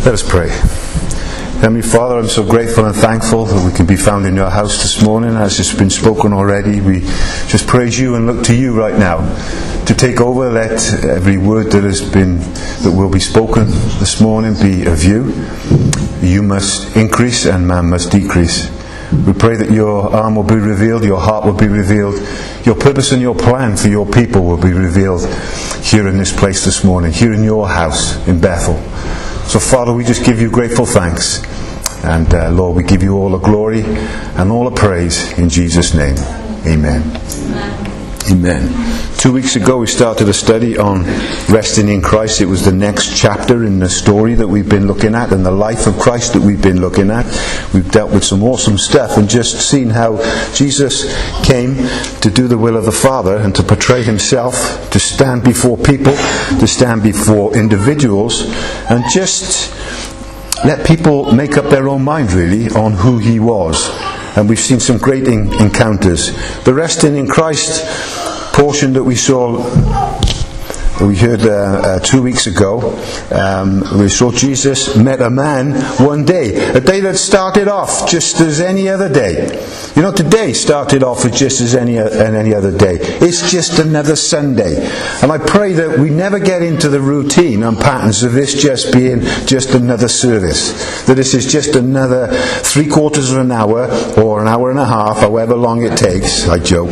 Let us pray. Heavenly Father, I'm so grateful and thankful that we can be found in your house this morning. As it's been spoken already, we just praise you and look to you right now to take over. Let every word that will be spoken this morning be of you. You must increase and man must decrease. We pray that your arm will be revealed, your heart will be revealed, your purpose and your plan for your people will be revealed here in this place this morning, here in your house in Bethel. So Father, we just give you grateful thanks. And Lord, we give you all the glory and all the praise in Jesus' name. Amen. Amen. 2 weeks ago we started a study on resting in Christ. It was the next chapter in the story that we've been looking at and the life of Christ that we've been looking at. We've dealt with some awesome stuff and just seen how Jesus came to do the will of the Father and to portray himself, to stand before people, to stand before individuals, and just let people make up their own mind really on who he was. And we've seen some great encounters. The resting in Christ portion that we heard 2 weeks ago, we saw Jesus met a man one day, a day that started off just as any other day. You know, today started off as just as any other day. It's just another Sunday. And I pray that we never get into the routine and patterns of this just being just another service. That this is just another 3/4 of an hour or an hour and a half, however long it takes, I joke,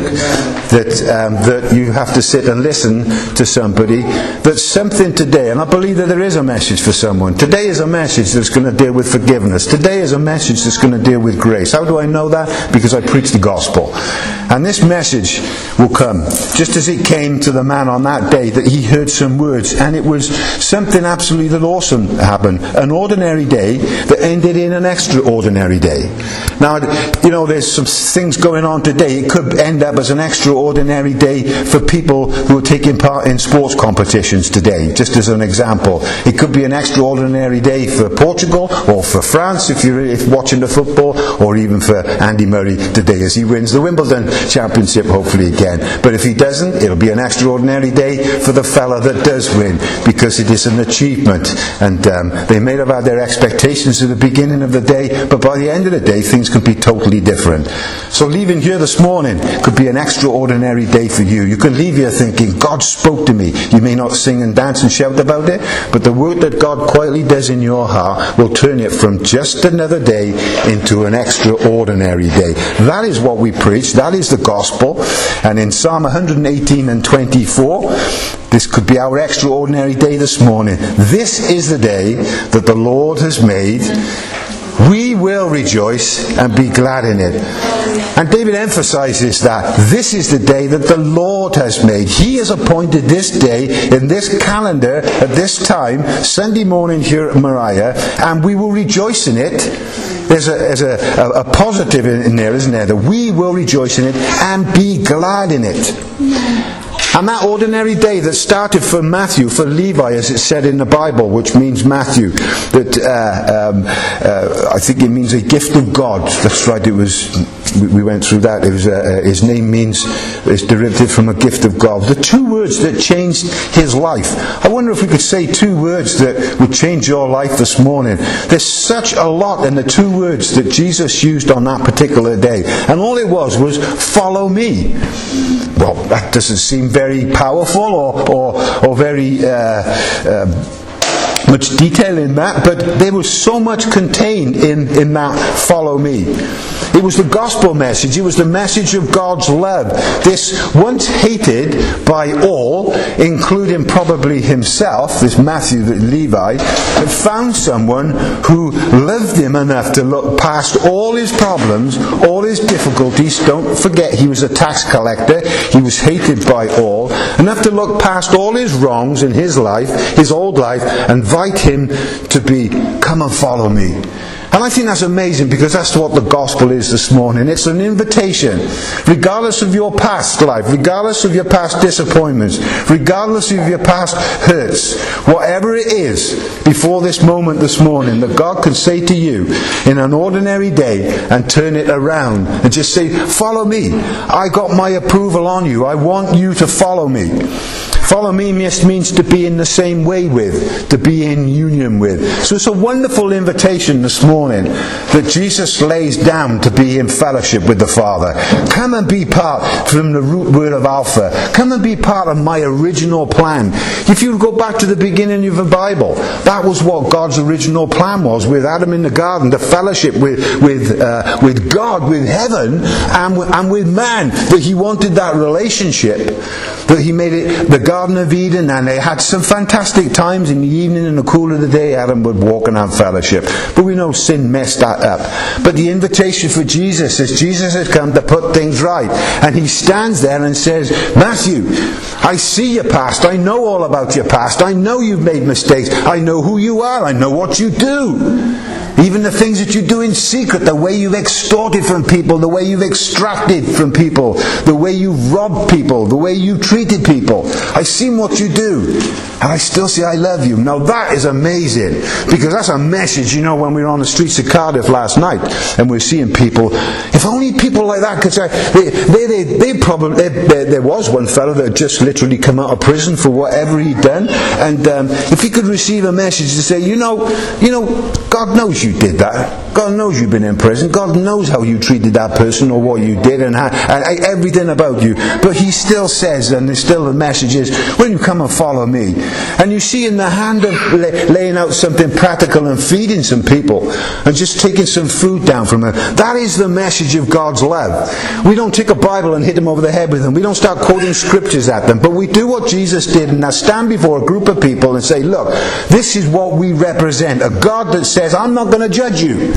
that you have to sit and listen to somebody. That's something today, and I believe that there is a message for someone. Today is a message that's going to deal with forgiveness. Today is a message that's going to deal with grace. How do I know that? Because I preach the gospel. And this message will come just as it came to the man on that day, that he heard some words, and it was something absolutely awesome happened. An ordinary day that ended in an extraordinary day. Now, you know, there's some things going on today. It could end up as an extraordinary day for people who are taking part in sports competitions today, just as an example. It could be an extraordinary day for Portugal or for France if you're watching the football, or even for Andy Murray today as he wins the Wimbledon Championship hopefully again. But if he doesn't, it'll be an extraordinary day for the fella that does win, because it is an achievement. And they may have had their expectations at the beginning of the day, but by the end of the day things can be totally different. So leaving here this morning could be an extraordinary day for you. You can leave here thinking, God spoke to me. You may not sing and dance and shout about it, but the work that God quietly does in your heart will turn it from just another day into an extraordinary day. That is what we preach. That is the gospel. And in Psalm 118 and 24, this could be our extraordinary day this morning. This is the day that the Lord has made. We will rejoice and be glad in it. And David emphasizes that this is the day that the Lord has made. He has appointed this day in this calendar at this time, Sunday morning here at Moriah, and we will rejoice in it. There's a positive in there, isn't there? That we will rejoice in it and be glad in it. And that ordinary day that started for Matthew, for Levi, as it said in the Bible, which means Matthew, that I think it means a gift of God. That's right. We went through that. It was his name means it's derivative from a gift of God. The two words that changed his life. I wonder if we could say two words that would change your life this morning. There's such a lot in the two words that Jesus used on that particular day, and all it was follow me. Well, that doesn't seem very powerful or very much detail in that, but there was so much contained in that follow me. It was the gospel message. It was the message of God's love. This once hated by all, including probably himself, this Matthew, Levi, had found someone who loved him enough to look past all his problems, all his difficulties. Don't forget, he was a tax collector. He was hated by all. Enough to look past all his wrongs in his life, his old life, and invite him to be, come and follow me. And I think that's amazing, because that's what the gospel is this morning. It's an invitation. Regardless of your past life, regardless of your past disappointments, regardless of your past hurts, whatever it is, before this moment this morning, that God can say to you in an ordinary day and turn it around and just say, follow me. I got my approval on you. I want you to follow me. Follow me means to be in the same way with, to be in union with. So it's a wonderful invitation this morning that Jesus lays down to be in fellowship with the Father. Come and be part from the root word of Alpha. Come and be part of my original plan. If you go back to the beginning of the Bible, that was what God's original plan was with Adam in the garden, the fellowship with God, with heaven, and with man. That he wanted that relationship, that he made it the Garden of Eden, and they had some fantastic times in the evening. In the cool of the day, Adam would walk and have fellowship. But we know sin messed that up. But the invitation for Jesus is Jesus has come to put things right. And he stands there and says, Matthew, I see your past. I know all about your past. I know you've made mistakes. I know who you are. I know what you do. Even the things that you do in secret, the way you've extorted from people, the way you've extracted from people, the way you've robbed people, the way you've treated people. I've seen what you do, and I still say I love you. Now that is amazing, because that's a message, when we were on the streets of Cardiff last night, and we're seeing people, if only people like that could say, there was one fellow that had just literally come out of prison for whatever he'd done, and if he could receive a message to say, God knows you did that. God knows you've been in prison. God knows how you treated that person or what you did and everything about you. But he still says, and there's still the message is, when you come and follow me, and you see in the hand of laying out something practical and feeding some people and just taking some food down from them, that is the message of God's love. We don't take a Bible and hit them over the head with them. We don't start quoting scriptures at them. But we do what Jesus did, and now stand before a group of people and say, look, this is what we represent. A God that says, I'm not going to judge you.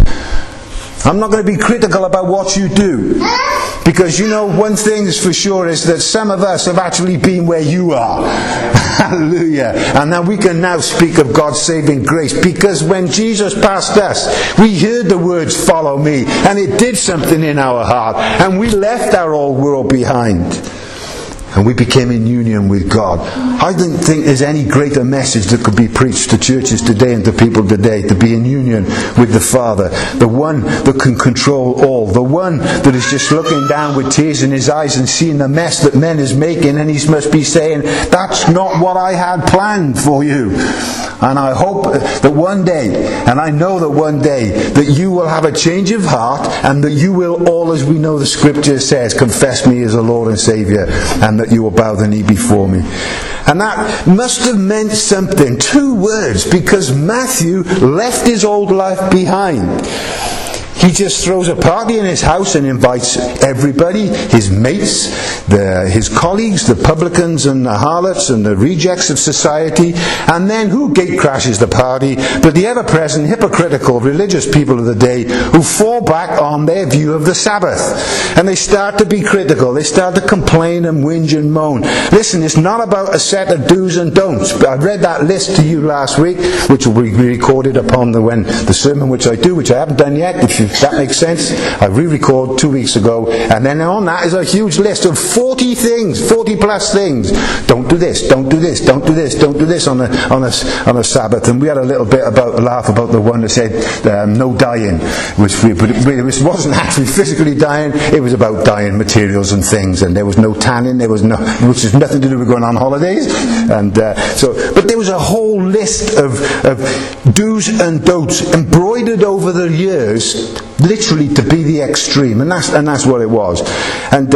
I'm not going to be critical about what you do. Because one thing is for sure is that some of us have actually been where you are. Hallelujah. And now we can now speak of God's saving grace. Because when Jesus passed us, we heard the words, follow me. And it did something in our heart. And we left our old world behind. And we became in union with God. I don't think there's any greater message that could be preached to churches today and to people today, to be in union with the Father, the one that can control all, the one that is just looking down with tears in his eyes and seeing the mess that men is making, and he must be saying, that's not what I had planned for you. And I hope that one day, and I know that one day, that you will have a change of heart, and that you will all, as we know the scripture says, confess me as a Lord and Saviour, and that you will bow the knee before me. And that must have meant something. 2 words, because Matthew left his old life behind. He just throws a party in his house and invites everybody, his mates, his colleagues, the publicans and the harlots and the rejects of society. And then who gate crashes the party but the ever-present hypocritical religious people of the day who fall back on their view of the Sabbath. And they start to be critical. They start to complain and whinge and moan. Listen, it's not about a set of do's and don'ts. I read that list to you last week, which will be recorded upon the sermon which I do, which I haven't done yet, if that makes sense. I re-recorded 2 weeks ago, and then on that is a huge list of 40 things, 40 plus things. Don't do this, don't do this, don't do this, don't do this on a Sabbath. And we had a little bit about a laugh about the one that said no dying, which wasn't actually physically dying. It was about dying materials and things, and there was no tanning, which has nothing to do with going on holidays. And but there was a whole list of do's and don'ts embroidered over the years, literally to be the extreme, and that's what it was. And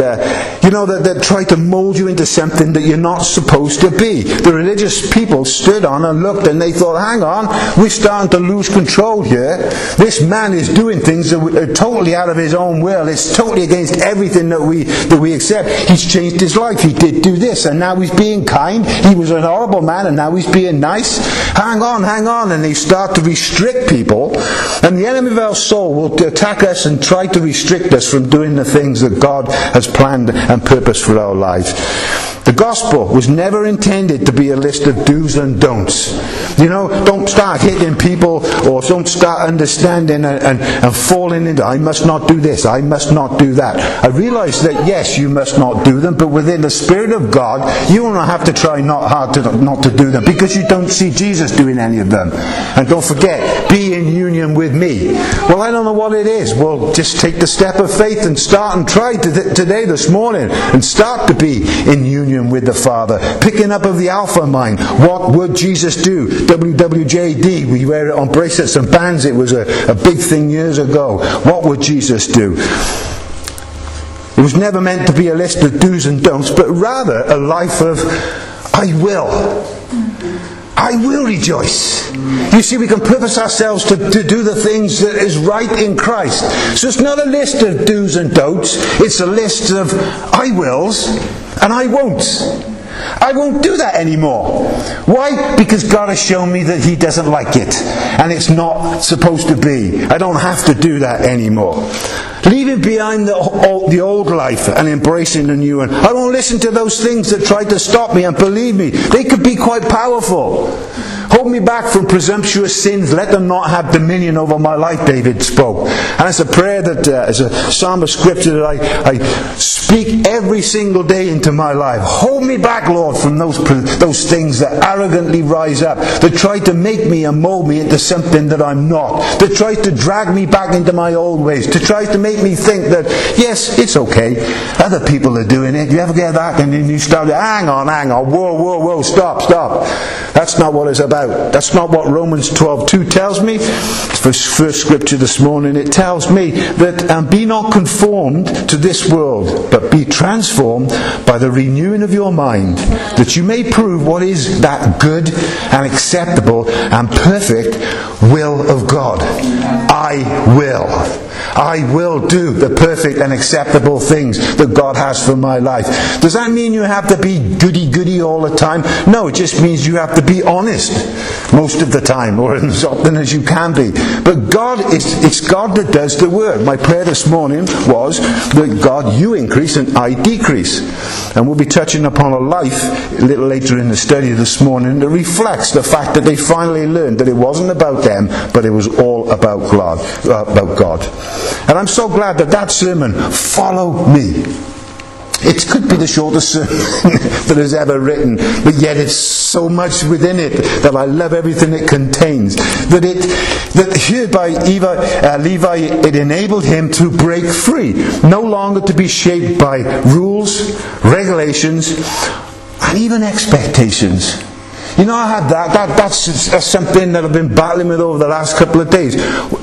that try to mould you into something that you're not supposed to be. The religious people stood on and looked, and they thought, hang on, we're starting to lose control here. This man is doing things that are totally out of his own will. It's totally against everything that we accept. He's changed his life. He did do this, and now he's being kind. He was an horrible man, and now he's being nice. Hang on, and they start to restrict people, and the enemy of our soul will attack us and try to restrict us from doing the things that God has planned and purposed for our lives. The gospel was never intended to be a list of do's and don'ts. Don't start hitting people, or don't start understanding and falling into, I must not do this, I must not do that. I realise that yes, you must not do them, but within the Spirit of God, you will not have to try not to do them, because you don't see Jesus doing any of them. And don't forget, be in union with me. Well, I don't know what it is. Well, just take the step of faith and start and try today, this morning, and start to be in union union with the Father. Picking up of the Alpha mind. What would Jesus do? WWJD. We wear it on bracelets and bands. It was a big thing years ago. What would Jesus do? It was never meant to be a list of do's and don'ts, but rather a life of I will. I will rejoice. You see, we can purpose ourselves to do the things that is right in Christ. So it's not a list of do's and don'ts. It's a list of I wills and I won'ts. I won't do that anymore. Why? Because God has shown me that He doesn't like it. And it's not supposed to be. I don't have to do that anymore. Leaving behind the old life and embracing the new one. I won't listen to those things that try to stop me, and believe me, they could be quite powerful. Hold me back from presumptuous sins. Let them not have dominion over my life, David spoke. And it's a prayer that is a psalm of scripture that I speak every single day into my life. Hold me back, Lord, from those things that arrogantly rise up, that try to make me and mold me into something that I'm not, that tries to drag me back into my old ways, to try to make me think that, yes, it's okay, other people are doing it. You ever get that? And then you start, hang on, whoa, stop. That's not what it's about. That's not what Romans 12:2 tells me. First scripture this morning, it tells me that be not conformed to this world, but be transformed by the renewing of your mind, that you may prove what is that good and acceptable and perfect will of God. I will do the perfect and acceptable things that God has for my life. Does that mean you have to be goody all the time? No, it just means you have to be honest most of the time, or as often as you can be. But it's God that does the work. My prayer this morning was that God, you increase and I decrease. And we'll be touching upon a life a little later in the study this morning that reflects the fact that they finally learned that it wasn't about them, but it was all about God. And I'm so glad that sermon, Follow Me. It could be the shortest sermon that is ever written, but yet it's so much within it that I love everything it contains. That here by Levi, it enabled him to break free, no longer to be shaped by rules, regulations, and even expectations. You know, I had that's something that I've been battling with over the last couple of days.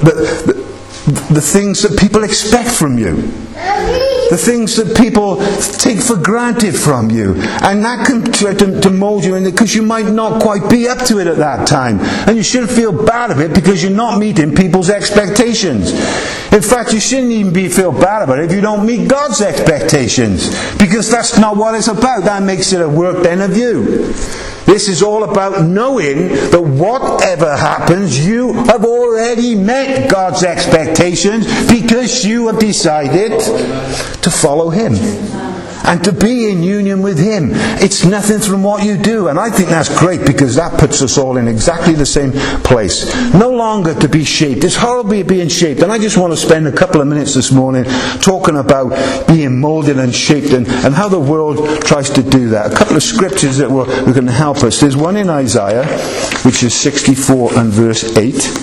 The things that people expect from you. The things that people take for granted from you. And that can try to mold you in it, because you might not quite be up to it at that time. And you shouldn't feel bad of it because you're not meeting people's expectations. In fact, you shouldn't even feel bad about it if you don't meet God's expectations. Because that's not what it's about. That makes it a work then of you. This is all about knowing that whatever happens, you have already met God's expectations because you have decided to follow Him and to be in union with Him. It's nothing from what you do. And I think that's great, because that puts us all in exactly the same place. No longer to be shaped. It's horrible being shaped. And I just want to spend a couple of minutes this morning talking about being moulded and shaped and how the world tries to do that. A couple of scriptures that were going to help us. There's one in Isaiah, which is 64 and verse 8.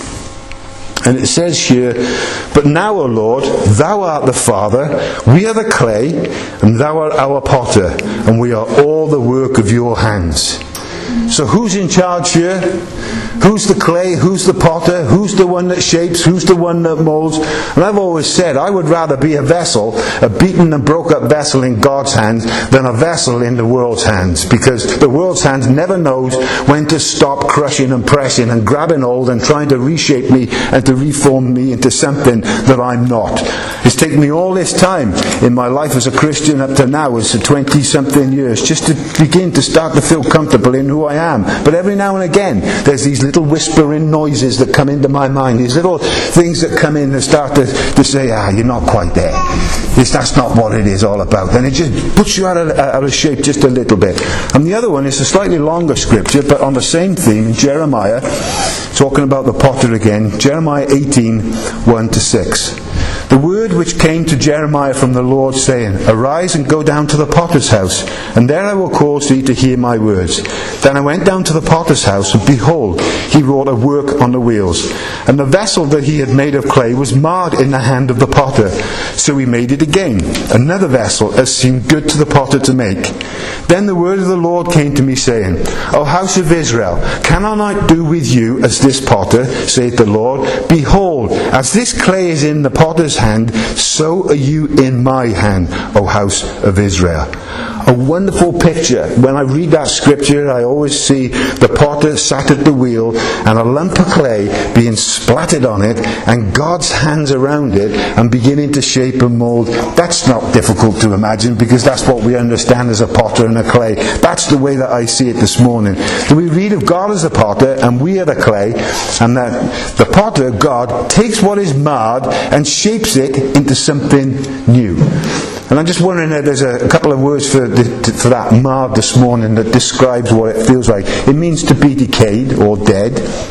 And it says here, But now, O Lord, Thou art the Father, we are the clay, and Thou art our potter, and we are all the work of Your hands. So who's in charge here? Who's the clay? Who's the potter? Who's the one that shapes? Who's the one that molds? And I've always said I would rather be a vessel, a beaten and broke up vessel in God's hands, than a vessel in the world's hands. Because the world's hands never knows when to stop crushing and pressing and grabbing hold and trying to reshape me and to reform me into something that I'm not. It's taken me all this time in my life as a Christian up to now, it's 20-something years, just to begin to start to feel comfortable in who I am. But every now and again, there's these little whispering noises that come into my mind, these little things that come in and start to say, you're not quite there. That's not what it is all about. And it just puts you out of shape just a little bit. And the other one is a slightly longer scripture, but on the same theme, in Jeremiah, talking about the potter again, Jeremiah 18, 1-6. The word which came to Jeremiah from the Lord, saying, Arise and go down to the potter's house, and there I will cause thee to hear my words. Then I went down to the potter's house, and behold, he wrought a work on the wheels. And the vessel that he had made of clay was marred in the hand of the potter. So he made it again, another vessel, as seemed good to the potter to make. Then the word of the Lord came to me, saying, O house of Israel, can I not do with you as this potter, saith the Lord? Behold, as this clay is in the potter's hand, so are you in my hand, O house of Israel. A wonderful picture. When I read that scripture, I always see the potter sat at the wheel and a lump of clay being splattered on it, and God's hands around it and beginning to shape and mould. That's not difficult to imagine, because that's what we understand as a potter and a clay. That's the way that I see it this morning. So we read of God as a potter and we are the clay, and that the potter, God, takes what is marred and shapes it into something new. And I'm just wondering if there's a couple of words for that marred this morning that describes what it feels like. It means to be decayed or dead.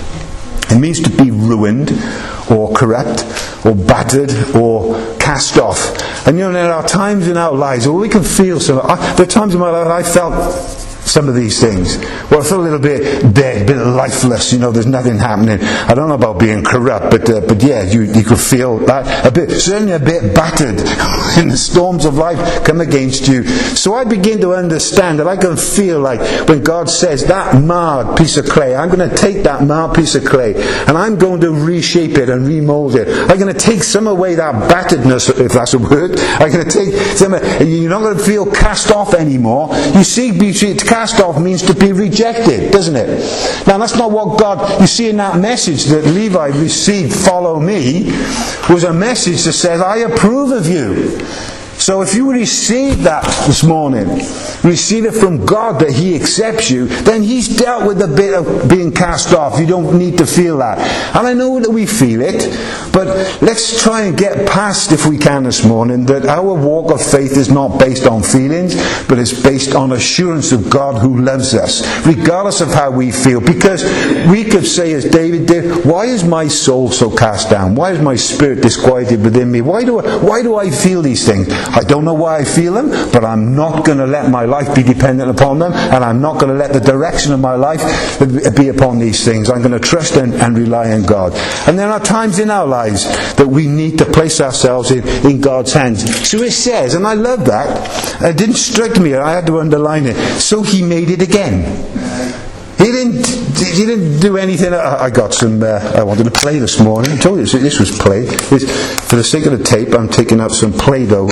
It means to be ruined or corrupt or battered or cast off. And there are times in our lives where we can feel some. There are times in my life I felt some of these things. Well, I feel a little bit dead, a bit lifeless. There's nothing happening. I don't know about being corrupt, but yeah, you could feel that a bit, certainly a bit battered. In the storms of life come against you. So I begin to understand that I can feel like when God says that marred piece of clay, I'm going to take that marred piece of clay and I'm going to reshape it and remold it. I'm going to take some away that batteredness, if that's a word. I'm going to take some. You're not going to feel cast off anymore. You see, cast off means to be rejected, doesn't it? Now that's not what God, you see in that message that Levi received, follow me, was a message that says, I approve of you. So if you receive that this morning, receive it from God that He accepts you, then He's dealt with the bit of being cast off. You don't need to feel that. And I know that we feel it, but let's try and get past, if we can this morning, that our walk of faith is not based on feelings, but it's based on assurance of God who loves us, regardless of how we feel. Because we could say, as David did, why is my soul so cast down? Why is my spirit disquieted within me? Why do I feel these things? I don't know why I feel them, but I'm not going to let my life be dependent upon them, and I'm not going to let the direction of my life be upon these things. I'm going to trust and rely on God. And there are times in our lives that we need to place ourselves in God's hands. So it says, and I love that, it didn't strike me, I had to underline it, so He made it again. He didn't do anything. I got some. I wanted to play this morning. I told you this was play. For the sake of the tape, I'm taking out some Play-Doh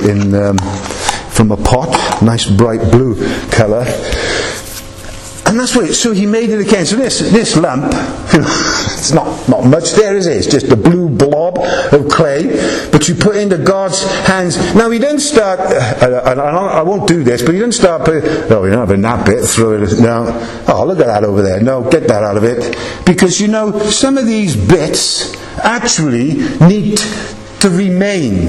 from a pot, nice bright blue colour. And that's what. So He made it again. So this lump, it's not much there, is it? It's just a blue blob of clay, but you put into God's hands. Now He didn't start. I won't do this, but He didn't start. Oh, you're not having that bit. Throw it. No. Oh, look at that over there. No, get that out of it, because some of these bits actually need to remain.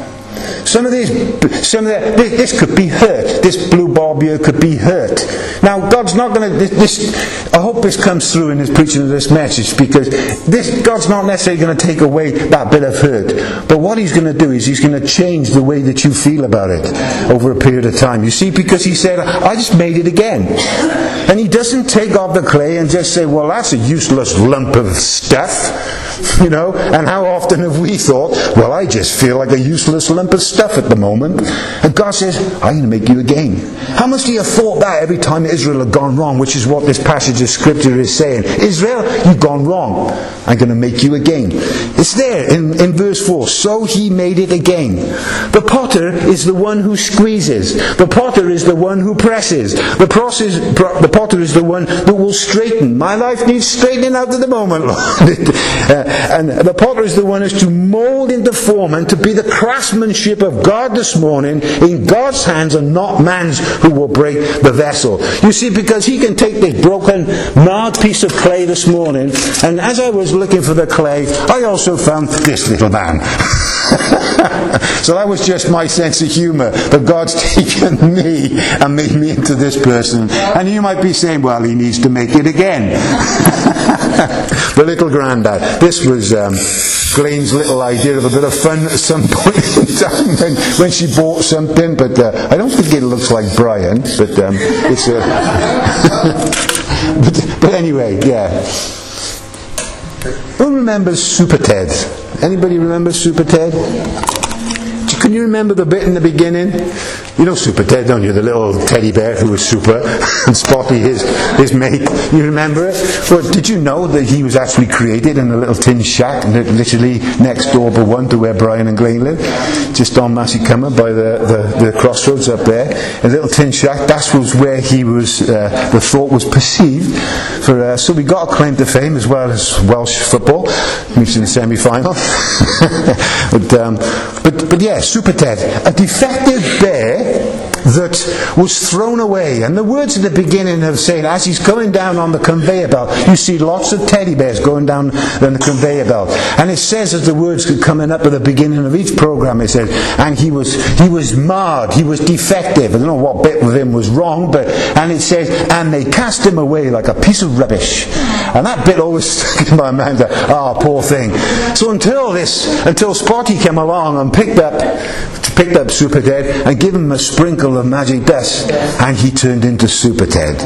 This could be hurt. This blue bulb here could be hurt. Now, God's not going to. I hope this comes through in His preaching of this message, because God's not necessarily going to take away that bit of hurt. But what He's going to do is He's going to change the way that you feel about it over a period of time. You see, because He said, I just made it again. And He doesn't take off the clay and just say, well, that's a useless lump of stuff. And how often have we thought, well, I just feel like a useless lump of stuff at the moment. And God says, I'm going to make you again. How much do you have thought that every time Israel had gone wrong, which is what this passage of Scripture is saying? Israel, you've gone wrong. I'm going to make you again. It's there in verse 4. So He made it again. The potter is the one who squeezes. The potter is the one who presses. The potter is the one that will straighten. My life needs straightening out at the moment, Lord. And the potter is the one who is to mould into form and to be the craftsmanship of God this morning in God's hands and not man's, who will break the vessel. You see, because He can take this broken, marred piece of clay this morning, and as I was looking for the clay, I also found this little man. So that was just my sense of humour, that God's taken me and made me into this person. And you might be saying, well, He needs to make it again. The little granddad. This was Glenn's little idea of a bit of fun at some point in time when she bought something, but I don't think it looks like Brian, but it's a... but anyway, yeah. Who remembers Super Ted? Anybody remember Super Ted? Can you remember the bit in the beginning? You know Super Ted, don't you? The little teddy bear who was super, and Spotty, his mate. You remember it? Well, did you know that he was actually created in a little tin shack, literally next door but one to where Brian and Glenn live, just on Massey Cummer by the crossroads up there. A little tin shack. That was where he was. The thought was perceived. So we got a claim to fame as well as Welsh football. Reached in the semi-final. But yeah, Super Ted, a defective bear that was thrown away. And the words at the beginning of saying, as he's going down on the conveyor belt, you see lots of teddy bears going down on the conveyor belt. And it says, as the words coming up at the beginning of each program, it says, and he was marred, he was defective. I don't know what bit of him was wrong, and it says, and they cast him away like a piece of rubbish. And that bit always stuck in my mind, poor thing. So until Spotty came along and picked up Super Ted and gave him a sprinkle of magic dust, and he turned into Super Ted.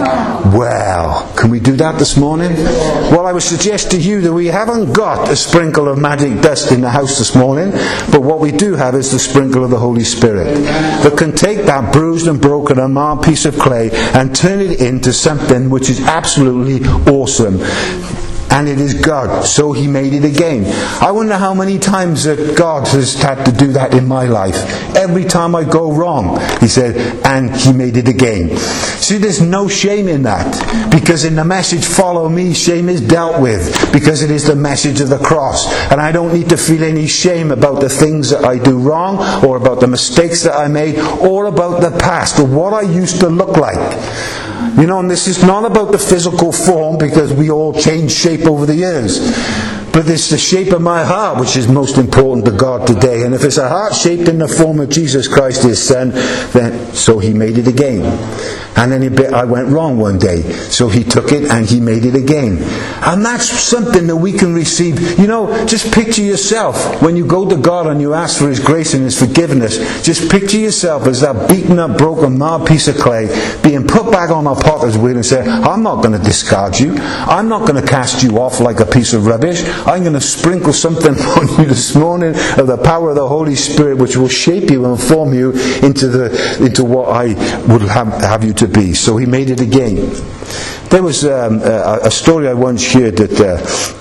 Well, can we do that this morning? Well, I would suggest to you that we haven't got a sprinkle of magic dust in the house this morning, but what we do have is the sprinkle of the Holy Spirit that can take that bruised and broken and marred piece of clay and turn it into something which is absolutely awesome. And it is God, so He made it again. I wonder how many times that God has had to do that in my life. Every time I go wrong, He said, and He made it again. See, there's no shame in that. Because in the message, follow me, shame is dealt with. Because it is the message of the cross. And I don't need to feel any shame about the things that I do wrong, or about the mistakes that I made, or about the past, or what I used to look like. You know, and this is not about the physical form, because we all change shape over the years. But it's the shape of my heart which is most important to God today. And if it's a heart shaped in the form of Jesus Christ, His Son, then so He made it again. And then I went wrong one day. So He took it and He made it again. And that's something that we can receive. You know, just picture yourself when you go to God and you ask for His grace and His forgiveness. Just picture yourself as that beaten up, broken, marred piece of clay being put back on a potter's wheel and say, I'm not going to discard you. I'm not going to cast you off like a piece of rubbish. I'm going to sprinkle something on you this morning of the power of the Holy Spirit, which will shape you and form you into what I would have you to be. So He made it again. There was a story I once heard that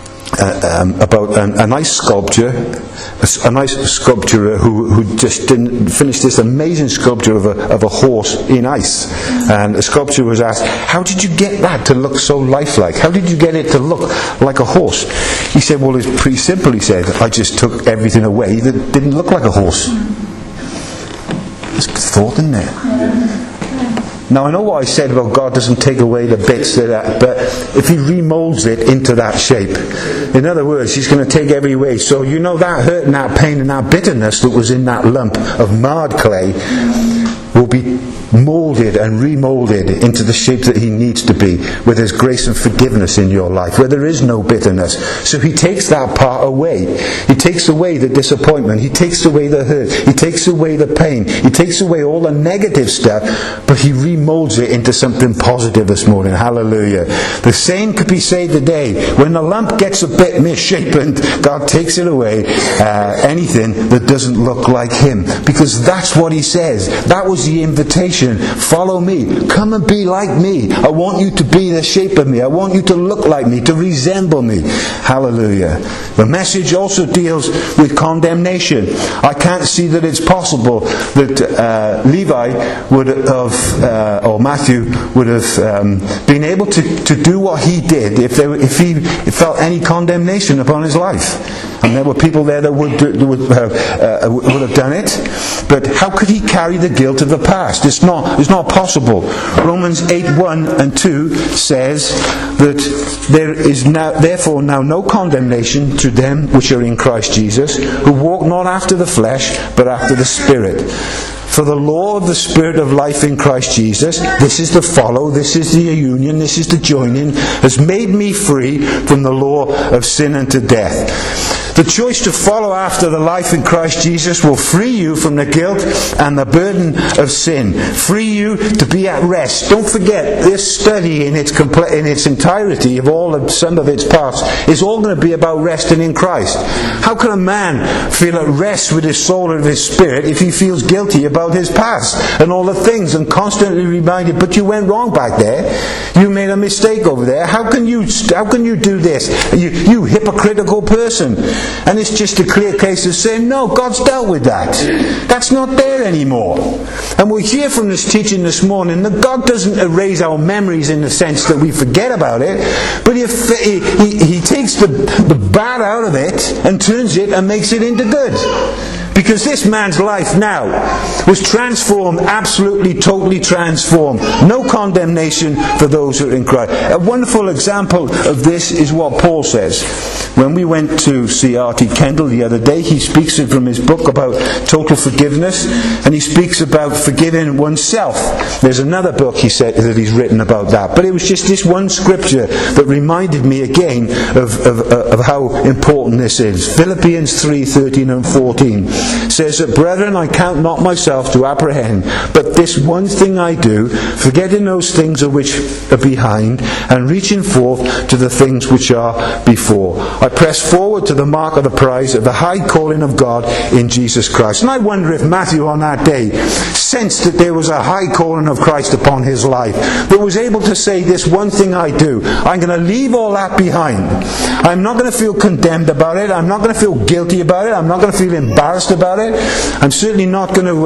about a nice sculptor, a nice sculptor who just didn't finish this amazing sculpture of a horse in ice. And the sculptor was asked, how did you get that to look so lifelike? How did you get it to look like a horse? He said, well, it's pretty simple. He said, I just took everything away that didn't look like a horse. That's good thought, isn't it? Now I know what I said about God doesn't take away the bits that, but if He remolds it into that shape, in other words, He's going to take every way. So you know that hurt and that pain and that bitterness that was in that lump of marred clay will be molded and remolded into the shape that He needs to be, where there's grace and forgiveness in your life, where there is no bitterness. So He takes that part away. He takes away the disappointment. He takes away the hurt. He takes away the pain. He takes away all the negative stuff, but He remolds it into something positive this morning. Hallelujah. The same could be said today. When the lump gets a bit misshapen, God takes it away. Anything that doesn't look like Him. Because that's what He says. That was the invitation. Follow me. Come and be like me. I want you to be the shape of me. I want you to look like me, to resemble me. Hallelujah. The message also deals with condemnation. I can't see that it's possible that Levi would have, or Matthew would have been able to do what he did if he felt any condemnation upon his life. And there were people there that would have done it. But how could he carry the guilt of the past? It's not possible. Romans 8:1 and 2 says that there is therefore now no condemnation to them which are in Christ Jesus, who walk not after the flesh, but after the Spirit. For the law of the Spirit of life in Christ Jesus, this is the follow, this is the union, this is the joining, has made me free from the law of sin and to death. The choice to follow after the life in Christ Jesus will free you from the guilt and the burden of sin. Free you to be at rest. Don't forget, this study in its entirety, of some of its parts, is all going to be about resting in Christ. How can a man feel at rest with his soul and his spirit if he feels guilty about his past and all the things and constantly reminded, but you went wrong back there. You made a mistake over there. How can you do this? You hypocritical person. And it's just a clear case of saying, no, God's dealt with that. That's not there anymore. And we'll hear from this teaching this morning that God doesn't erase our memories in the sense that we forget about it, but He takes the bad out of it and turns it and makes it into good. Because this man's life now was transformed, absolutely, totally transformed. No condemnation for those who are in Christ. A wonderful example of this is what Paul says. When we went to see R.T. Kendall the other day, he speaks from his book about total forgiveness, and he speaks about forgiving oneself. There's another book he said that he's written about that. But it was just this one scripture that reminded me again of how important this is. Philippians 3:13 and 14. Says that, brethren, I count not myself to apprehend, but this one thing I do, forgetting those things which are behind, and reaching forth to the things which are before. I press forward to the mark of the prize of the high calling of God in Jesus Christ. And I wonder if Matthew on that day sensed that there was a high calling of Christ upon his life, that was able to say, this one thing I do, I'm going to leave all that behind. I'm not going to feel condemned about it. I'm not going to feel guilty about it. I'm not going to feel embarrassed about it. I'm certainly not going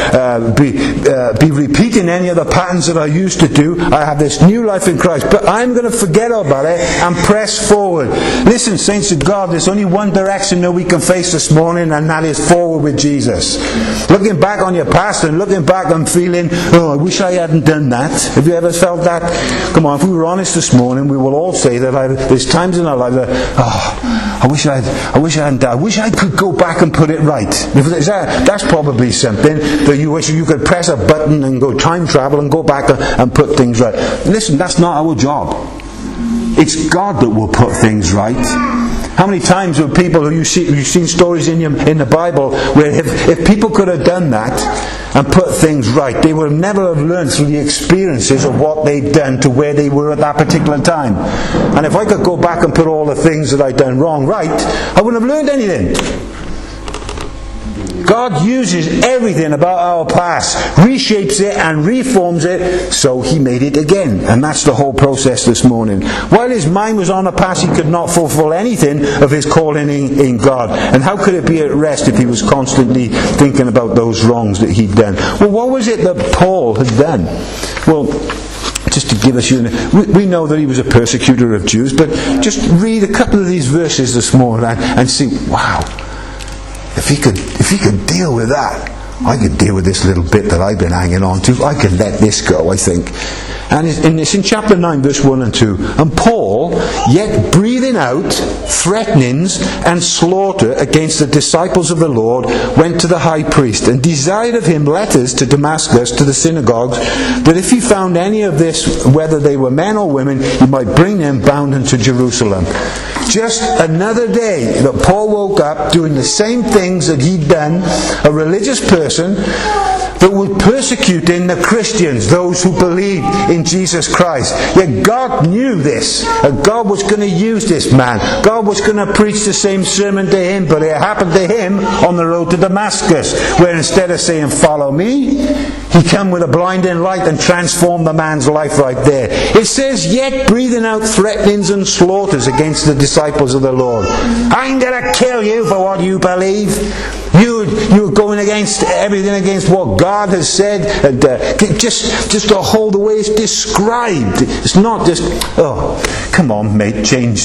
to be repeating any of the patterns that I used to do. I have this new life in Christ, but I'm going to forget about it and press forward. Listen, saints of God, there's only one direction that we can face this morning, and that is forward with Jesus. Looking back on your past and looking back and feeling, oh, I wish I hadn't done that. Have you ever felt that? Come on, if we were honest this morning, we will all say that there's times in our life that, I wish I hadn't done. I wish I could go back and put it right. That's probably something that you wish you could press a button and go time travel and go back and put things right. Listen, that's not our job. It's God that will put things right. How many times have people you've seen stories in the Bible where if people could have done that and put things right, they would never have learned through the experiences of what they'd done to where they were at that particular time. And if I could go back and put all the things that I'd done wrong right, I wouldn't have learned anything. God uses everything about our past, reshapes it and reforms it, so He made it again. And that's the whole process this morning. While his mind was on the past, he could not fulfill anything of his calling in God. And how could it be at rest if he was constantly thinking about those wrongs that he'd done? Well, what was it that Paul had done? Well, just to give us, we know that he was a persecutor of Jews, but just read a couple of these verses this morning and see, wow, if he could deal with that, I could deal with this little bit that I've been hanging on to. I could let this go, I think. And it's in chapter 9, verse 1 and 2. And Paul, yet breathing out threatenings and slaughter against the disciples of the Lord, went to the high priest and desired of him letters to Damascus, to the synagogues, that if he found any of this, whether they were men or women, he might bring them bound unto Jerusalem. Just another day that Paul woke up doing the same things that he'd done, a religious person that was persecuting the Christians, those who believed in Jesus Christ. Yet God knew this, and God was going to use this man. God was going to preach the same sermon to him, but it happened to him on the road to Damascus, where instead of saying, follow me, he came with a blinding light and transformed the man's life right there. It says, yet breathing out threatenings and slaughters against the disciples of the Lord. I'm going to kill you for what you believe. You're going against everything, against what God has said, and just the whole the way it's described. It's not just, oh, come on, mate, change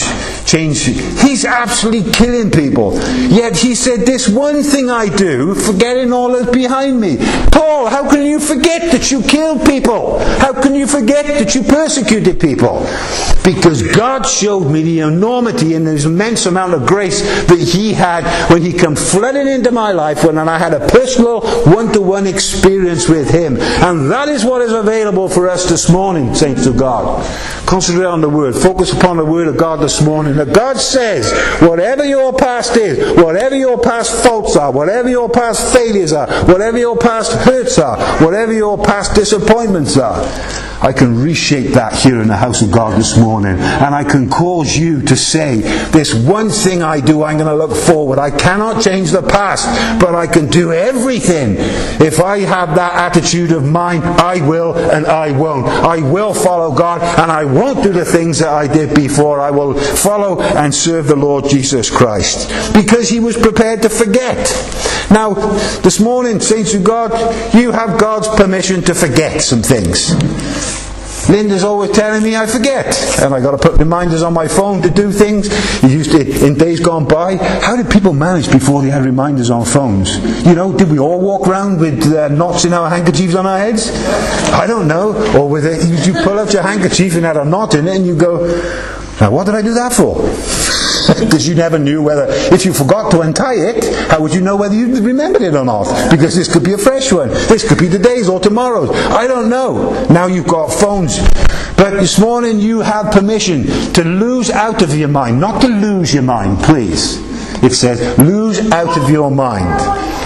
change. He's absolutely killing people. Yet he said, this one thing I do, forgetting all that's behind me. Paul, how can you forget that you killed people? How can you forget that you persecuted people? Because God showed me the enormity and this immense amount of grace that he had when he came flooding into my life, when I had a personal one-to-one experience with him. And that is what is available for us this morning, saints of God. Concentrate on the Word. Focus upon the Word of God this morning. That God says, whatever your past is, whatever your past faults are, whatever your past failures are, whatever your past hurts are, whatever your past disappointments are, I can reshape that here in the house of God this morning. And I can cause you to say, this one thing I do, I'm going to look forward. I cannot change the past, but I can do everything. If I have that attitude of mind, I will and I won't. I will follow God, and I won't do the things that I did before. I will follow and serve the Lord Jesus Christ. Because he was prepared to forget. Now, this morning, saints of God, you have God's permission to forget some things. Linda's always telling me I forget, and I got to put reminders on my phone to do things. You used to, in days gone by, how did people manage before they had reminders on phones? You know, did we all walk around with knots in our handkerchiefs on our heads? I don't know. Or with you pull out your handkerchief and had a knot in it, and you go, now what did I do that for? Because you never knew whether, if you forgot to untie it, how would you know whether you remembered it or not? Because this could be a fresh one. This could be today's or tomorrow's. I don't know. Now you've got phones. But this morning you have permission to lose out of your mind. Not to lose your mind, please. It says, lose out of your mind.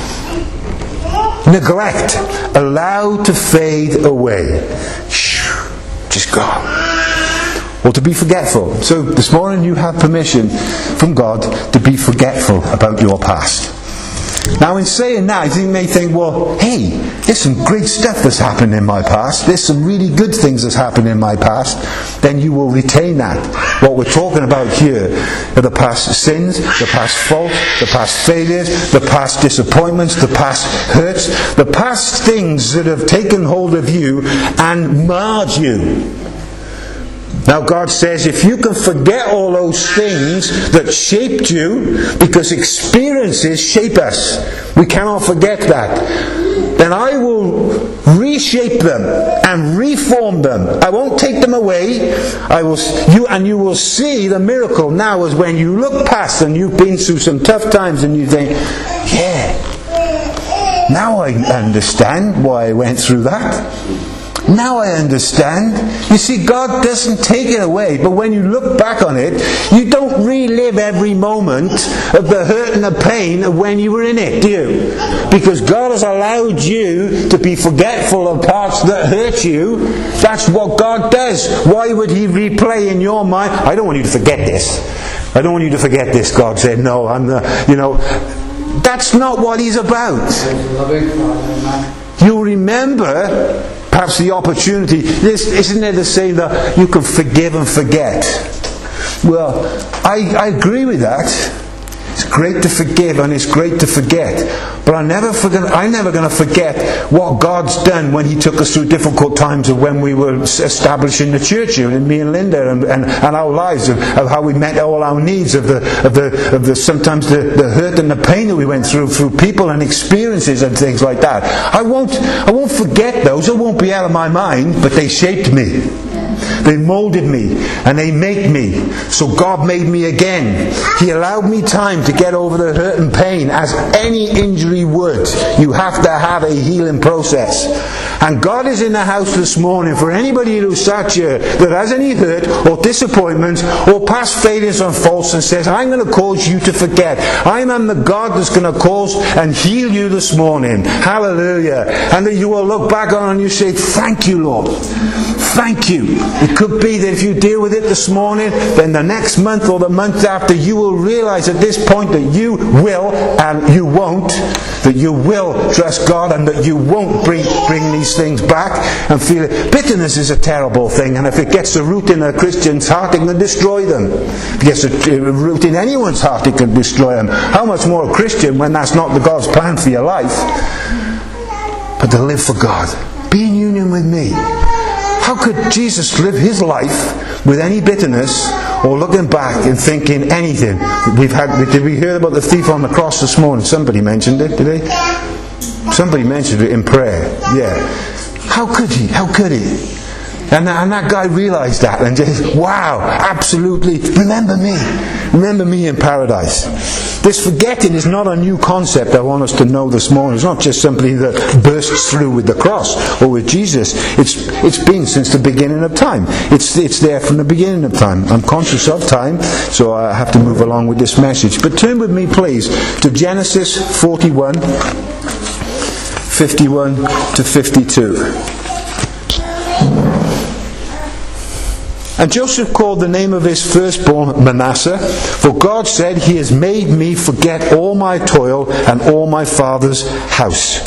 Neglect. Allow to fade away. Just go. Or to be forgetful. So this morning you have permission from God to be forgetful about your past. Now in saying that, you may think, well, hey, there's some great stuff that's happened in my past. There's some really good things that's happened in my past. Then you will retain that. What we're talking about here are the past sins, the past faults, the past failures, the past disappointments, the past hurts, the past things that have taken hold of you and marred you. Now God says, if you can forget all those things that shaped you, because experiences shape us, we cannot forget that, then I will reshape them and reform them. I won't take them away. You will see the miracle now is when you look past and you've been through some tough times and you think, yeah, now I understand why I went through that. Now I understand. You see, God doesn't take it away, but when you look back on it, you don't relive every moment of the hurt and the pain of when you were in it, do you? Because God has allowed you to be forgetful of parts that hurt you. That's what God does. Why would He replay in your mind? I don't want you to forget this. I don't want you to forget this, God said. No, that's not what He's about. You remember perhaps the opportunity. Isn't there the saying that you can forgive and forget? Well, I agree with that. It's great to forgive and it's great to forget. But I'm never going to forget what God's done when He took us through difficult times of when we were establishing the church here, and me and Linda, and our lives, of how we met all our needs, of the sometimes the hurt and the pain that we went through people and experiences and things like that. I won't forget those. It won't be out of my mind, but they shaped me. They molded me and they make me. So God made me again. He allowed me time to get over the hurt and pain, as any injury would. You have to have a healing process. And God is in the house this morning for anybody who sat here that has any hurt or disappointments or past failures and faults, and says, I'm going to cause you to forget. I am the God that's going to cause and heal you this morning. Hallelujah. And that you will look back on and you say, thank you, Lord. Thank you. It could be that if you deal with it this morning, then the next month or the month after, you will realize at this point that you will and you won't, that you will trust God and that you won't bring these things back and feel it. Bitterness is a terrible thing, and if it gets a root in a Christian's heart, it can destroy them. If it gets a root in anyone's heart, it can destroy them. How much more a Christian when that's not the God's plan for your life? But to live for God. Be in union with me. How could Jesus live his life with any bitterness or looking back and thinking anything? Did we hear about the thief on the cross this morning? Somebody mentioned it, did they? Somebody mentioned it in prayer. Yeah. How could he? How could he? And that guy realised that and just, wow, absolutely, remember me in paradise. This forgetting is not a new concept I want us to know this morning. It's not just something that bursts through with the cross or with Jesus. It's been since the beginning of time. It's there from the beginning of time. I'm conscious of time, so I have to move along with this message. But turn with me, please, to Genesis 41, 51 to 52. And Joseph called the name of his firstborn Manasseh, for God said, He has made me forget all my toil and all my father's house.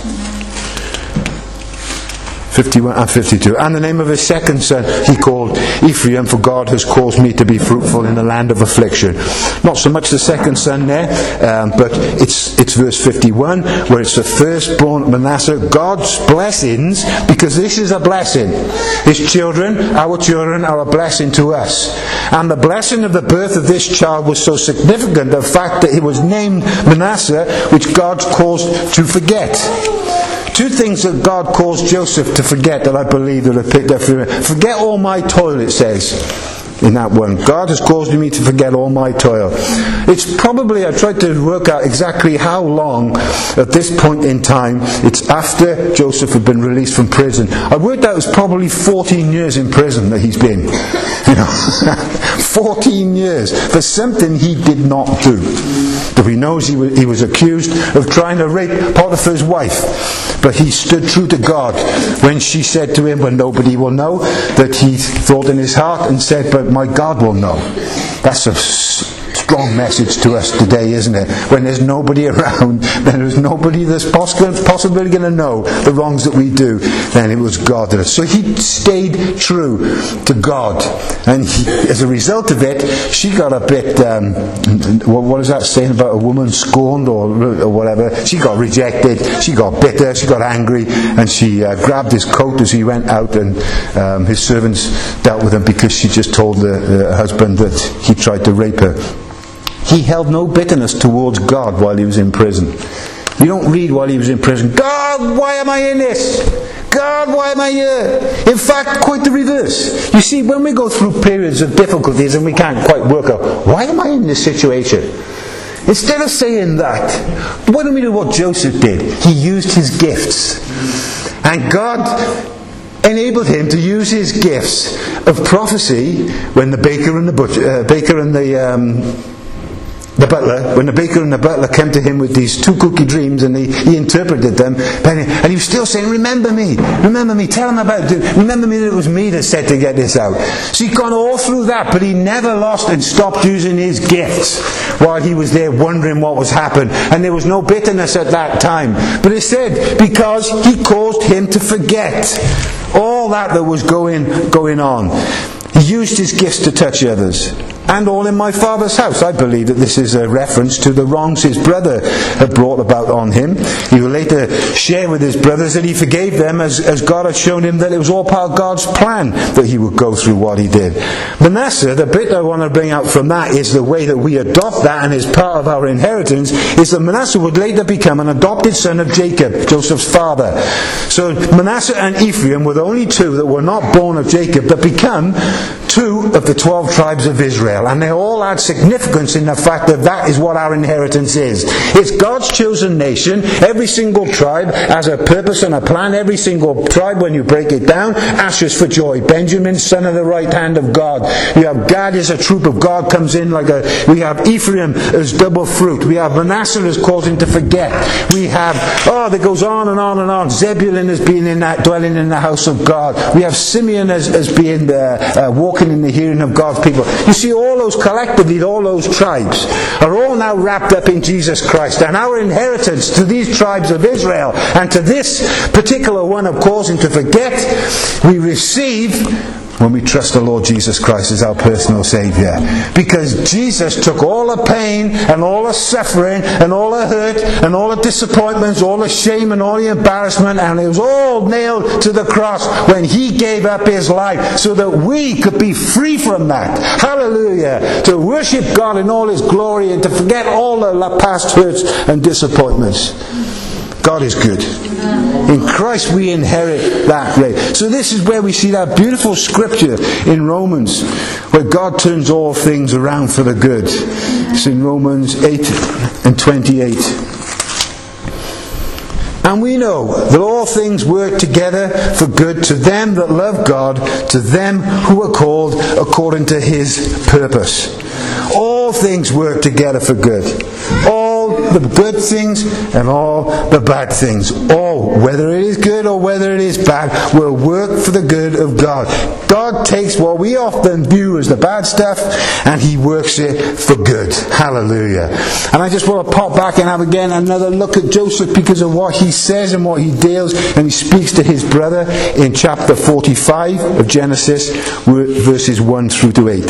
51 and 52. And the name of his second son he called Ephraim, for God has caused me to be fruitful in the land of affliction. Not so much the second son there, but it's verse 51, where it's the firstborn Manasseh, God's blessings, because this is a blessing. His children, our children, are a blessing to us. And the blessing of the birth of this child was so significant, the fact that he was named Manasseh, which God caused to forget. Two things that God caused Joseph to forget that I believe that are picked up from him. Forget all my toil, it says in that one. God has caused me to forget all my toil. It's probably, I tried to work out exactly how long at this point in time. It's after Joseph had been released from prison. I worked out it's probably 14 years in prison that he's been. 14 years for something he did not do. But he knows he was accused of trying to rape Potiphar's wife. But he stood true to God when she said to him, when nobody will know, that he thought in his heart and said, but my God will know. That's a strong message to us today, isn't it? When there's nobody around, then there's nobody that's possibly going to know the wrongs that we do, then it was God that. So he stayed true to God, and as a result of it, she got a bit what is that saying about a woman scorned or whatever? She got rejected, she got bitter, she got angry, and she grabbed his coat as he went out, and his servants dealt with him because she just told the husband that he tried to rape her. He held no bitterness towards God while he was in prison. You don't read while he was in prison, God, why am I in this? God, why am I here? In fact, quite the reverse. You see, when we go through periods of difficulties and we can't quite work out, why am I in this situation? Instead of saying that, why don't we do what Joseph did? He used his gifts. And God enabled him to use his gifts of prophecy when the baker and the butler, when the baker and the butler came to him with these two kooky dreams, and he interpreted them, and he was still saying, remember me, tell him about it, remember me that it was me that said to get this out. So he'd gone all through that, but he never lost and stopped using his gifts while he was there wondering what was happening, and there was no bitterness at that time. But it said, because he caused him to forget all that was going on. He used his gifts to touch others. And all in my father's house. I believe that this is a reference to the wrongs his brother had brought about on him. He will later share with his brothers that he forgave them as God had shown him that it was all part of God's plan that he would go through what he did. Manasseh, the bit I want to bring out from that is the way that we adopt that and is part of our inheritance, is that Manasseh would later become an adopted son of Jacob, Joseph's father. So Manasseh and Ephraim were the only two that were not born of Jacob that become two of the 12 tribes of Israel. And they all had significance in the fact that that is what our inheritance is. It's God's chosen nation. Every single tribe has a purpose and a plan. Every single tribe, when you break it down, ashes for joy. Benjamin, son of the right hand of God. You have Gad as a troop of God comes in like we have Ephraim as double fruit. We have Manasseh as causing to forget. We have, that goes on and on and on. Zebulun as being in that, dwelling in the house of God. We have Simeon as being walking in the hearing of God's people. You see, all those collectively, all those tribes are all now wrapped up in Jesus Christ. And our inheritance to these tribes of Israel and to this particular one of causing to forget, we receive when we trust the Lord Jesus Christ as our personal Saviour. Because Jesus took all the pain and all the suffering and all the hurt and all the disappointments, all the shame and all the embarrassment, and it was all nailed to the cross when He gave up His life so that we could be free from that. Hallelujah! To worship God in all His glory and to forget all the past hurts and disappointments. God is good. In Christ we inherit that grace. So this is where we see that beautiful scripture in Romans, where God turns all things around for the good. It's in Romans 8:28. And we know that all things work together for good to them that love God, to them who are called according to His purpose. All things work together for good. All the good things and all the bad things. All, whether it is good or whether it is bad, will work for the good of God. God takes what we often view as the bad stuff and He works it for good. Hallelujah. And I just want to pop back and have again another look at Joseph because of what he says and what he deals, and he speaks to his brother in chapter 45 of Genesis, verses 1 through to 8.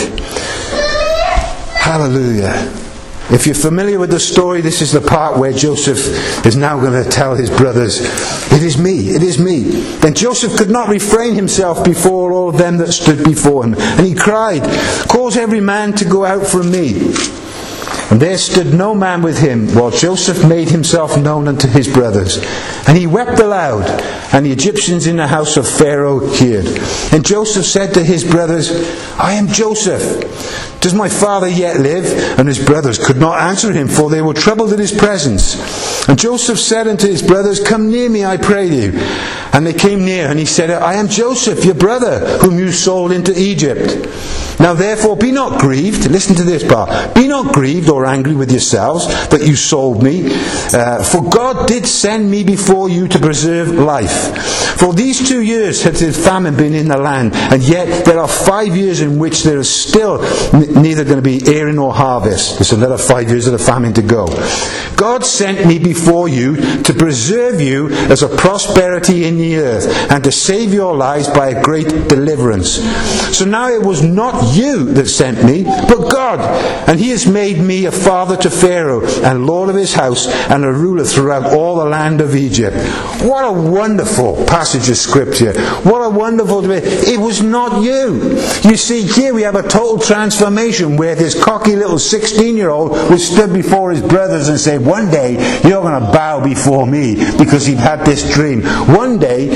Hallelujah. If you're familiar with the story, this is the part where Joseph is now going to tell his brothers, "It is me, it is me." Then Joseph could not refrain himself before all of them that stood before him. And he cried, "Cause every man to go out from me." And there stood no man with him, while Joseph made himself known unto his brothers. And he wept aloud, and the Egyptians in the house of Pharaoh heard. And Joseph said to his brothers, "I am Joseph. Does my father yet live?" And his brothers could not answer him, for they were troubled at his presence. And Joseph said unto his brothers, "Come near me, I pray you." And they came near, and he said, "I am Joseph, your brother, whom you sold into Egypt. Now therefore be not grieved," listen to this part, "be not grieved or angry with yourselves that you sold me, for God did send me before you to preserve life. For these 2 years has the famine been in the land, and yet there are 5 years in which there is still neither going to be earing nor harvest." There's another 5 years of the famine to go. "God sent me before you to preserve you as a prosperity in the earth, and to save your lives by a great deliverance. So now it was not you that sent me, but God. And He has made me a father to Pharaoh, and lord of his house, and a ruler throughout all the land of Egypt." What a wonderful passage of scripture. What a wonderful... It was not you. You see, here we have a total transformation where this cocky little 16-year-old was stood before his brothers and said, "One day you're going to bow before me," because he'd had this dream. "One day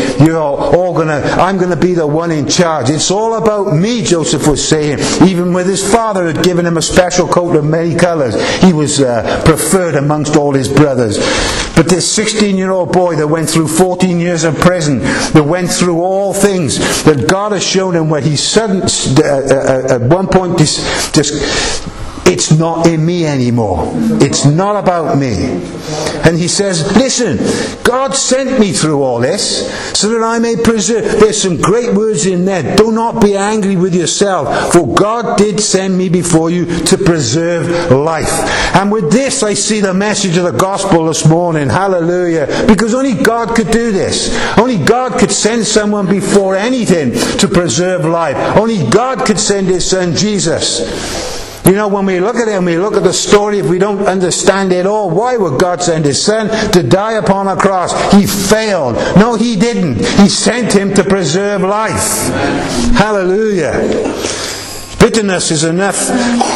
I'm going to be the one in charge. It's all about me," Joseph was saying. Even with his father had given him a special coat of many colours, he was preferred amongst all his brothers. But this 16-year-old boy that went through 14 years of prison, that went through all things that God has shown him, where he suddenly at one point just it's not in me anymore. It's not about me. And he says, "Listen, God sent me through all this so that I may preserve." There's some great words in there. "Do not be angry with yourself, for God did send me before you to preserve life." And with this I see the message of the gospel this morning. Hallelujah. Because only God could do this. Only God could send someone before anything to preserve life. Only God could send His Son Jesus. You know, when we look at it and we look at the story, if we don't understand it all, why would God send His Son to die upon a cross? He failed. No, He didn't. He sent Him to preserve life. Hallelujah. Bitterness is enough.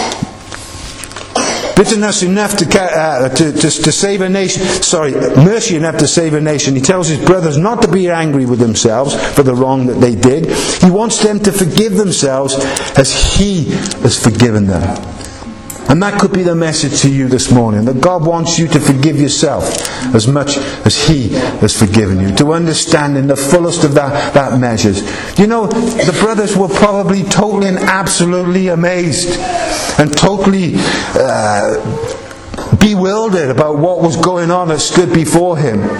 Bitterness enough to save a nation. Mercy enough to save a nation. He tells his brothers not to be angry with themselves for the wrong that they did. He wants them to forgive themselves as He has forgiven them. And that could be the message to you this morning, that God wants you to forgive yourself as much as He has forgiven you. To understand in the fullest of that measures. You know, the brothers were probably totally and absolutely amazed and totally bewildered about what was going on that stood before him.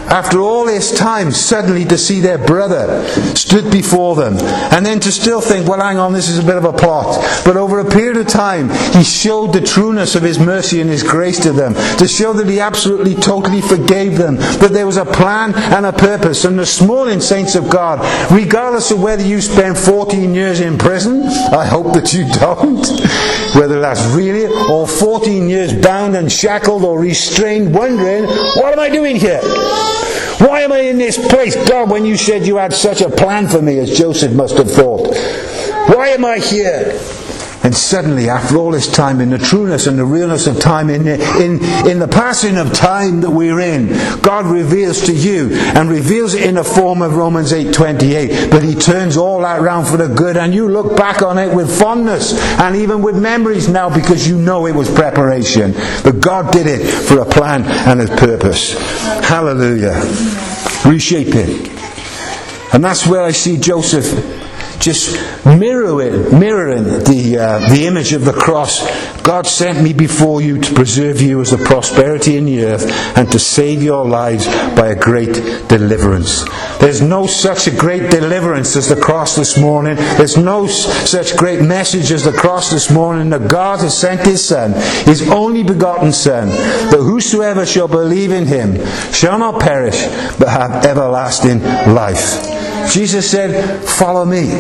after all this time, suddenly to see their brother stood before them, and then to still think, well, hang on, this is a bit of a plot. But over a period of time, he showed the trueness of his mercy and his grace to them, to show that he absolutely, totally forgave them, that there was a plan and a purpose. And this morning, saints of God, regardless of whether you spend 14 years in prison, I hope that you don't, whether that's really, or 14 years bound and shackled or restrained, wondering, what am I doing here? Why am I in this place? God, when you said you had such a plan for me, as Joseph must have thought. Why am I here? And suddenly, after all this time, in the trueness and the realness of time, in the passing of time that we're in, God reveals to you, and reveals it in the form of Romans 8:28. But he turns all that round for the good, and you look back on it with fondness, and even with memories now, because you know it was preparation. But God did it for a plan and a purpose. Hallelujah. Reshaping. And that's where I see Joseph just mirroring the image of the cross. God sent me before you to preserve you as a prosperity in the earth, and to save your lives by a great deliverance. There's no such a great deliverance as the cross this morning. There's no such great message as the cross this morning, that God has sent his Son, his only begotten Son, that whosoever shall believe in him shall not perish, but have everlasting life. Jesus said, follow me.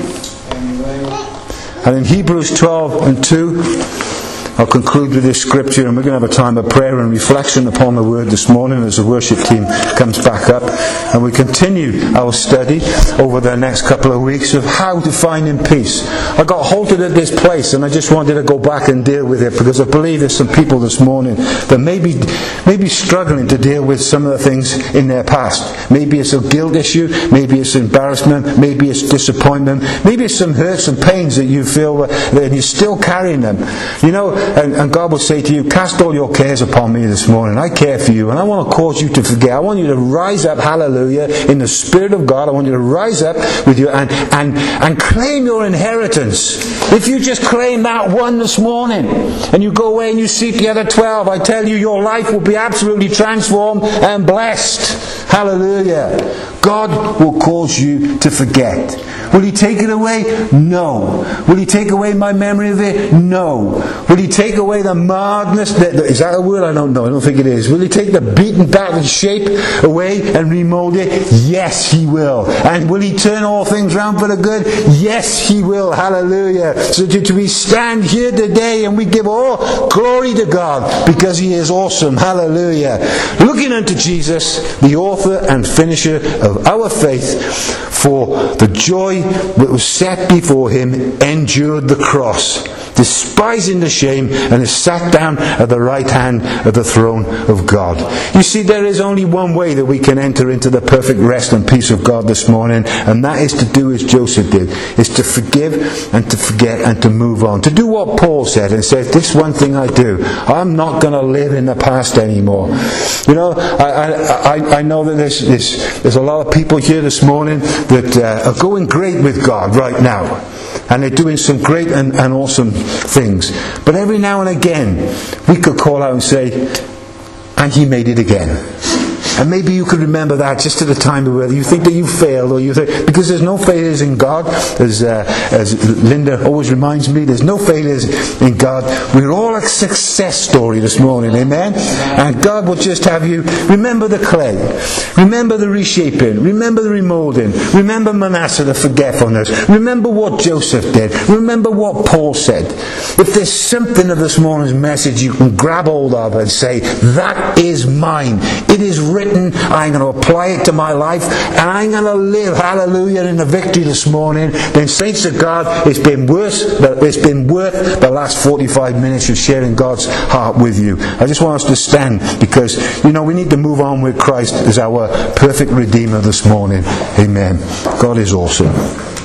And in Hebrews 12:2, I'll conclude with this scripture, and we're going to have a time of prayer and reflection upon the word this morning as the worship team comes back up. And we continue our study over the next couple of weeks of how to find in peace. I got halted at this place, and I just wanted to go back and deal with it, because I believe there's some people this morning that may be struggling to deal with some of the things in their past. Maybe it's a guilt issue, maybe it's embarrassment, maybe it's disappointment, maybe it's some hurts and pains that you feel that you're still carrying them. You know, and God will say to you, cast all your cares upon me this morning. I care for you, and I want to cause you to forget. I want you to rise up, hallelujah, in the Spirit of God. I want you to rise up with you and claim your inheritance. If you just claim that one this morning, and you go away and you seek the other 12, I tell you, your life will be absolutely transformed and blessed. Hallelujah. God will cause you to forget. Will he take it away? No. Will he take away my memory of it? No. Will he take away the marredness? Is that a word? I don't know. I don't think it is. Will he take the beaten battered shape away and remold it? Yes, he will. And will he turn all things round for the good? Yes, he will. Hallelujah. So we stand here today and we give all glory to God, because he is awesome. Hallelujah. Looking unto Jesus, the author and finisher of our faith, for the joy that was set before him endured the cross, despising the shame, and is sat down at the right hand of the throne of God. You see, there is only one way that we can enter into the perfect rest and peace of God this morning, and that is to do as Joseph did, is to forgive and to forget and to move on. To do what Paul said and said, this one thing I do, I'm not going to live in the past anymore. You know, I know that there's a lot of people here this morning that are going great with God right now, and they're doing some great and awesome things. But every now and again, we could call out and say, and he made it again. And maybe you could remember that just at a time where you think that you failed, or you think, because there's no failures in God, as Linda always reminds me, there's no failures in God. We're all a success story this morning, amen? And God will just have you remember the clay, remember the reshaping, remember the remolding, remember Manasseh, the forgetfulness, remember what Joseph did, remember what Paul said. If there's something of this morning's message you can grab hold of and say, that is mine, it is written, I'm going to apply it to my life, and I'm going to live, hallelujah, in the victory this morning, then saints of God, it's been worth the last 45 minutes of sharing God's heart with you. I just want us to stand, because you know we need to move on with Christ as our perfect Redeemer this morning. Amen. God is awesome.